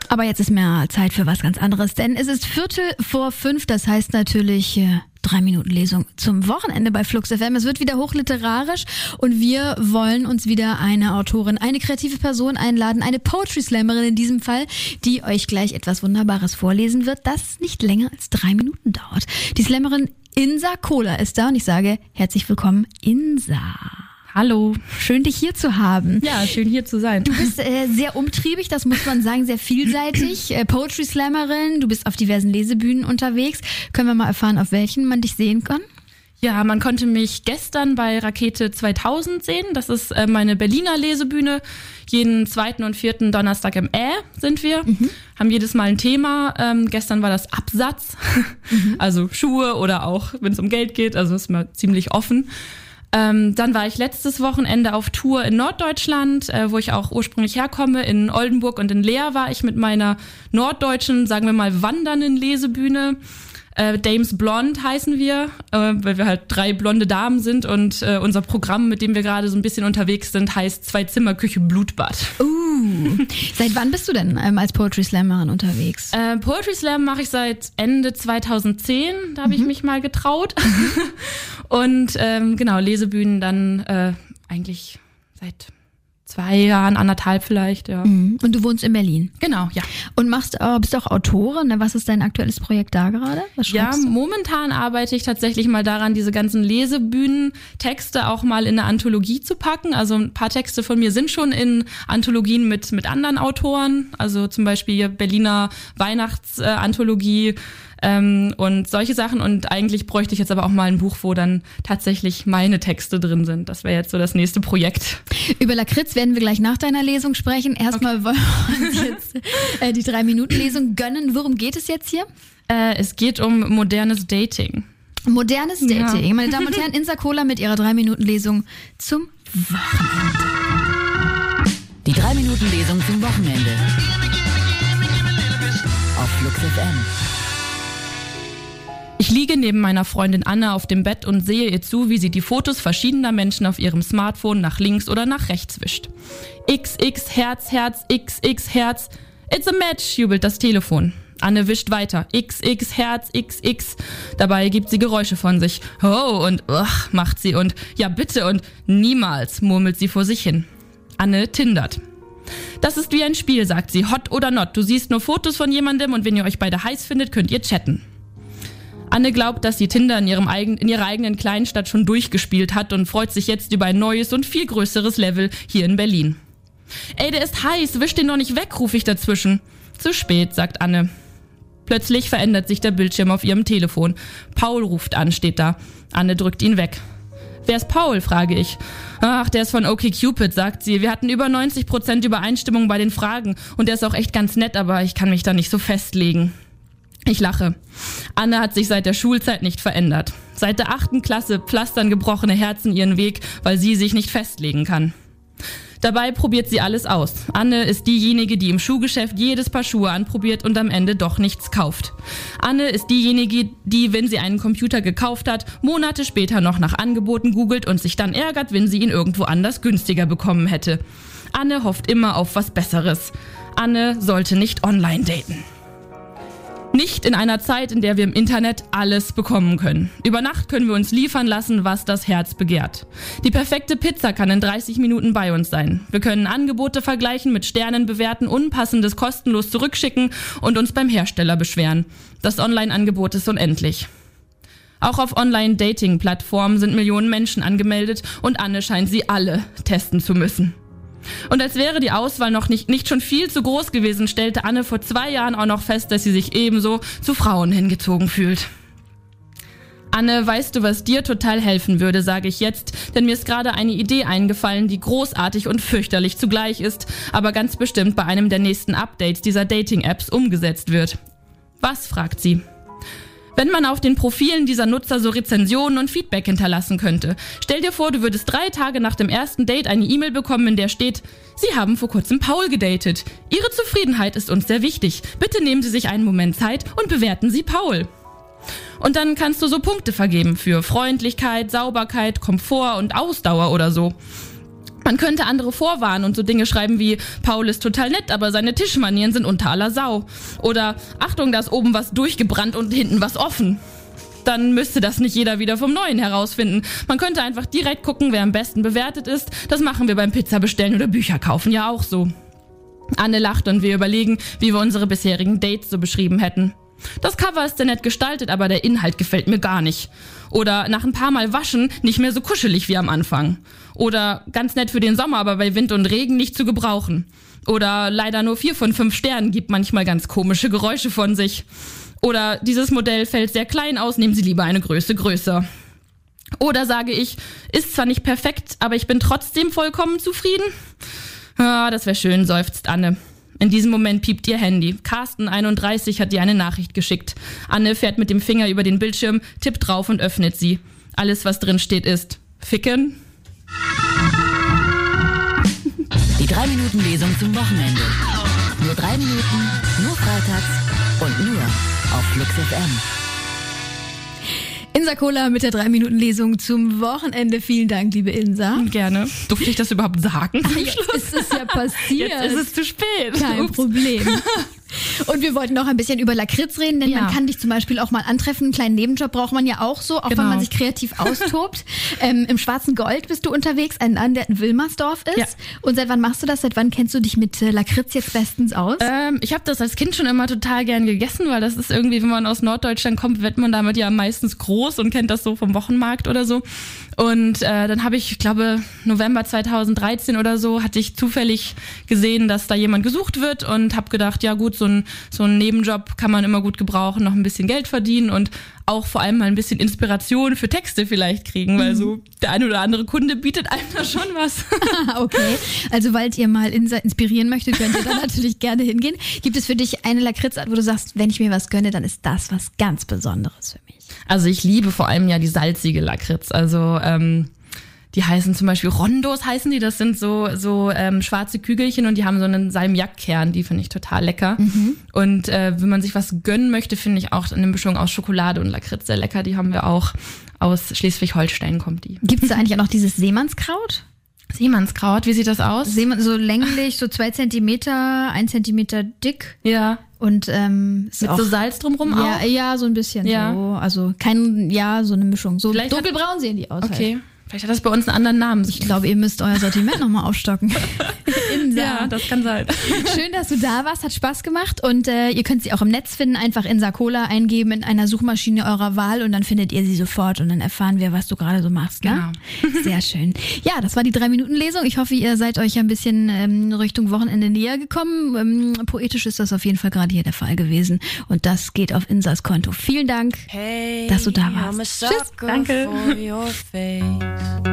Aber jetzt ist mehr Zeit für was ganz anderes, denn es ist 4:45, das heißt natürlich 3 Minuten Lesung zum Wochenende bei Flux FM. Es wird wieder hochliterarisch und wir wollen uns wieder eine Autorin, eine kreative Person einladen, eine Poetry Slammerin in diesem Fall, die euch gleich etwas Wunderbares vorlesen wird, das nicht länger als 3 Minuten dauert. Die Slammerin Insa Kohler ist da und ich sage herzlich willkommen, Insa. Hallo. Schön, dich hier zu haben. Ja, schön hier zu sein. Du bist sehr umtriebig, das muss man sagen, sehr vielseitig. Poetry Slammerin, du bist auf diversen Lesebühnen unterwegs. Können wir mal erfahren, auf welchen man dich sehen kann? Ja, man konnte mich gestern bei Rakete 2000 sehen. Das ist meine Berliner Lesebühne. Jeden 2. und 4. Donnerstag im sind wir. Haben jedes Mal ein Thema. Gestern war das Absatz, also Schuhe oder auch, wenn es um Geld geht. Also ist mal ziemlich offen. Dann war ich letztes Wochenende auf Tour in Norddeutschland, wo ich auch ursprünglich herkomme. In Oldenburg und in Leer war ich mit meiner norddeutschen, sagen wir mal, wandernden Lesebühne. Dames Blonde heißen wir, weil wir halt 3 blonde Damen sind und unser Programm, mit dem wir gerade so ein bisschen unterwegs sind, heißt 2 Zimmer, Küche, Blutbad. Seit wann bist du denn als Poetry Slammerin unterwegs? Poetry Slam mache ich seit Ende 2010, da habe ich mich mal getraut. Und genau, Lesebühnen dann eigentlich seit 2 Jahren, 1,5 vielleicht, ja. Und du wohnst in Berlin? Genau, ja. Und bist auch Autorin? Was ist dein aktuelles Projekt da gerade? Ja, momentan arbeite ich tatsächlich mal daran, diese ganzen Lesebühnen-Texte auch mal in eine Anthologie zu packen. Also ein paar Texte von mir sind schon in Anthologien mit anderen Autoren. Also zum Beispiel Berliner Weihnachtsanthologie und solche Sachen. Und eigentlich bräuchte ich jetzt aber auch mal ein Buch, wo dann tatsächlich meine Texte drin sind. Das wäre jetzt so das nächste Projekt. Über Lakritz werden wir gleich nach deiner Lesung sprechen. Erstmal wollen wir uns jetzt die 3-Minuten-Lesung gönnen. Worum geht es jetzt hier? Es geht um modernes Dating. Modernes Dating. Ja. Meine Damen und Herren, Insa Kohler mit ihrer 3-Minuten-Lesung zum Wochenende. Die 3-Minuten-Lesung zum Wochenende. Auf Flux FM. Ich liege neben meiner Freundin Anne auf dem Bett und sehe ihr zu, wie sie die Fotos verschiedener Menschen auf ihrem Smartphone nach links oder nach rechts wischt. XX, Herz, Herz, XX, Herz. It's a match, jubelt das Telefon. Anne wischt weiter. XX, Herz, XX. Dabei gibt sie Geräusche von sich. Oh und macht sie und ja bitte und niemals, murmelt sie vor sich hin. Anne tindert. Das ist wie ein Spiel, sagt sie. Hot oder not. Du siehst nur Fotos von jemandem und wenn ihr euch beide heiß findet, könnt ihr chatten. Anne glaubt, dass sie Tinder in ihrer eigenen Kleinstadt schon durchgespielt hat und freut sich jetzt über ein neues und viel größeres Level hier in Berlin. Ey, der ist heiß, wisch den doch nicht weg, rufe ich dazwischen. Zu spät, sagt Anne. Plötzlich verändert sich der Bildschirm auf ihrem Telefon. Paul ruft an, steht da. Anne drückt ihn weg. Wer ist Paul, frage ich. Ach, der ist von OkCupid, sagt sie. Wir hatten über 90% Übereinstimmung bei den Fragen und der ist auch echt ganz nett, aber ich kann mich da nicht so festlegen. Ich lache. Anne hat sich seit der Schulzeit nicht verändert. Seit der 8. Klasse pflastern gebrochene Herzen ihren Weg, weil sie sich nicht festlegen kann. Dabei probiert sie alles aus. Anne ist diejenige, die im Schuhgeschäft jedes Paar Schuhe anprobiert und am Ende doch nichts kauft. Anne ist diejenige, die, wenn sie einen Computer gekauft hat, Monate später noch nach Angeboten googelt und sich dann ärgert, wenn sie ihn irgendwo anders günstiger bekommen hätte. Anne hofft immer auf was Besseres. Anne sollte nicht online daten. Nicht in einer Zeit, in der wir im Internet alles bekommen können. Über Nacht können wir uns liefern lassen, was das Herz begehrt. Die perfekte Pizza kann in 30 Minuten bei uns sein. Wir können Angebote vergleichen, mit Sternen bewerten, Unpassendes kostenlos zurückschicken und uns beim Hersteller beschweren. Das Online-Angebot ist unendlich. Auch auf Online-Dating-Plattformen sind Millionen Menschen angemeldet und Anne scheint sie alle testen zu müssen. Und als wäre die Auswahl noch nicht schon viel zu groß gewesen, stellte Anne vor 2 Jahren auch noch fest, dass sie sich ebenso zu Frauen hingezogen fühlt. Anne, weißt du, was dir total helfen würde, sage ich jetzt, denn mir ist gerade eine Idee eingefallen, die großartig und fürchterlich zugleich ist, aber ganz bestimmt bei einem der nächsten Updates dieser Dating-Apps umgesetzt wird. Was, fragt sie. Wenn man auf den Profilen dieser Nutzer so Rezensionen und Feedback hinterlassen könnte. Stell dir vor, du würdest 3 Tage nach dem ersten Date eine E-Mail bekommen, in der steht: Sie haben vor kurzem Paul gedatet. Ihre Zufriedenheit ist uns sehr wichtig. Bitte nehmen Sie sich einen Moment Zeit und bewerten Sie Paul. Und dann kannst du so Punkte vergeben für Freundlichkeit, Sauberkeit, Komfort und Ausdauer oder so. Man könnte andere vorwarnen und so Dinge schreiben wie: Paul ist total nett, aber seine Tischmanieren sind unter aller Sau. Oder: Achtung, da ist oben was durchgebrannt und hinten was offen. Dann müsste das nicht jeder wieder vom Neuen herausfinden. Man könnte einfach direkt gucken, wer am besten bewertet ist. Das machen wir beim Pizza bestellen oder Bücher kaufen ja auch so. Anne lacht und wir überlegen, wie wir unsere bisherigen Dates so beschrieben hätten. Das Cover ist sehr nett gestaltet, aber der Inhalt gefällt mir gar nicht. Oder: nach ein paar Mal waschen nicht mehr so kuschelig wie am Anfang. Oder: ganz nett für den Sommer, aber bei Wind und Regen nicht zu gebrauchen. Oder: leider nur 4 von 5 Sternen, gibt manchmal ganz komische Geräusche von sich. Oder: dieses Modell fällt sehr klein aus, nehmen Sie lieber eine Größe größer. Oder sage ich: ist zwar nicht perfekt, aber ich bin trotzdem vollkommen zufrieden? Ah, das wäre schön, seufzt Anne. In diesem Moment piept ihr Handy. Carsten, 31, hat ihr eine Nachricht geschickt. Anne fährt mit dem Finger über den Bildschirm, tippt drauf und öffnet sie. Alles, was drin steht, ist: Ficken. Die 3-Minuten-Lesung zum Wochenende. Nur 3 Minuten, nur freitags und nur auf Flux FM. Insa Kohler mit der 3-Minuten-Lesung zum Wochenende. Vielen Dank, liebe Insa. Gerne. Durfte ich das überhaupt sagen? Jetzt ist es ja passiert. Jetzt ist es zu spät. Kein Problem. Und wir wollten noch ein bisschen über Lakritz reden, denn man kann dich zum Beispiel auch mal antreffen. Einen kleinen Nebenjob braucht man ja auch so, auch wenn man sich kreativ austobt. Im Schwarzen Gold bist du unterwegs, ein Laden, der in Wilmersdorf ist. Ja. Und seit wann machst du das? Seit wann kennst du dich mit Lakritz jetzt bestens aus? Ich habe das als Kind schon immer total gern gegessen, weil das ist irgendwie, wenn man aus Norddeutschland kommt, wird man damit ja meistens groß und kennt das so vom Wochenmarkt oder so. Und dann habe ich glaube, November 2013 oder so, hatte ich zufällig gesehen, dass da jemand gesucht wird und habe gedacht, ja gut, so ein Nebenjob kann man immer gut gebrauchen, noch ein bisschen Geld verdienen und auch vor allem mal ein bisschen Inspiration für Texte vielleicht kriegen, weil so der eine oder andere Kunde bietet einem da schon was. Okay, also weil ihr mal inspirieren möchtet, könnt ihr da natürlich gerne hingehen. Gibt es für dich eine Lakritzart, wo du sagst, wenn ich mir was gönne, dann ist das was ganz Besonderes für mich? Also ich liebe vor allem ja die salzige Lakritz, also die heißen zum Beispiel Rondos, heißen die. Das sind so schwarze Kügelchen und die haben so einen Salmiakkern. Die finde ich total lecker. Und wenn man sich was gönnen möchte, finde ich auch eine Mischung aus Schokolade und Lakritz sehr lecker. Die haben wir auch aus Schleswig-Holstein, kommt die. Gibt es da eigentlich auch noch dieses Seemannskraut? Seemannskraut, wie sieht das aus? So länglich, so 2 Zentimeter, 1 Zentimeter dick. Ja. Und mit auch, so Salz drumrum auch? Ja, so ein bisschen. Ja. So. Also so eine Mischung. So vielleicht dunkelbraun sehen die aus. Okay. Halt. Vielleicht hat das bei uns einen anderen Namen. Ich glaube, ihr müsst euer Sortiment nochmal aufstocken. Insa. Ja, das kann sein. Schön, dass du da warst. Hat Spaß gemacht. Und ihr könnt sie auch im Netz finden. Einfach Insa Kohler eingeben in einer Suchmaschine eurer Wahl und dann findet ihr sie sofort. Und dann erfahren wir, was du gerade so machst. Ne? Genau. Sehr schön. Ja, das war die 3-Minuten-Lesung. Ich hoffe, ihr seid euch ein bisschen Richtung Wochenende näher gekommen. Poetisch ist das auf jeden Fall gerade hier der Fall gewesen. Und das geht auf Insas Konto. Vielen Dank, dass du da warst. Tschüss. Danke.